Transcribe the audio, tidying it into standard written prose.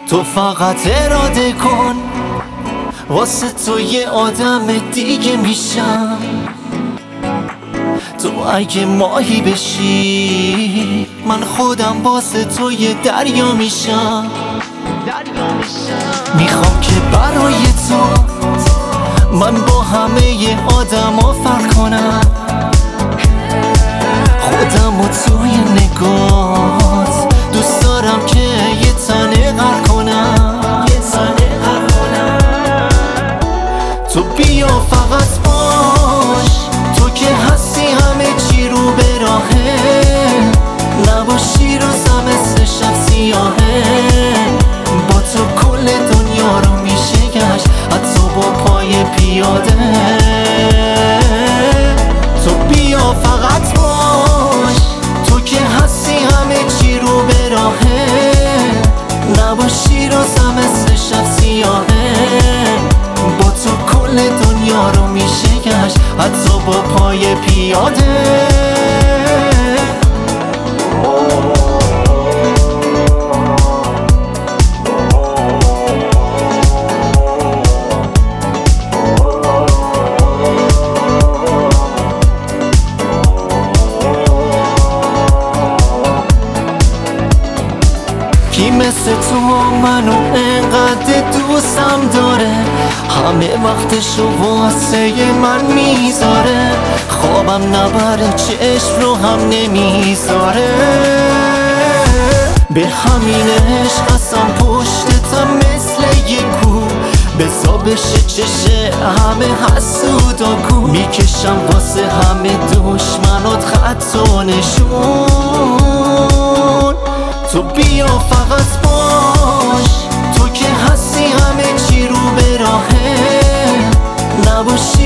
تو فقط اراده کن، واسه تو یه آدم دیگه میشم. تو اگه ماهی بشی، من خودم واسه تو یه دریا میشم. میخوام که برای تو من با همه آدما فرق کنم، خودمو توی نگات دوست دارم که یه تنه غرق کنم. تو بیا فقط باش، تو که هستی همه چی رو به راهه، نباشی روزم مثل شب سیاهه. با تو کل دنیا رو میشه گشت، حتی با پای پیاده. تو بیا فقط باش، تو که هستی همه چی رو به راهه، نباشی روزم مثل شب سیاهه. با تو کل دنیا رو میشه گشت، حتی با پای پیاده. کی مثل تو منو انقدر دوستم داره، همه وقتشو واسه من میذاره، خوابم نبره چشم رو هم نمیذاره. به همین عشق هستم پشتتم مثل یه کو، بزا بشه چشه همه حسودا کو. میکشم واسه همه دشمنات خط و نشون. تو بیا فقط باش، تو که هستی همه چی رو به راهه، نباشی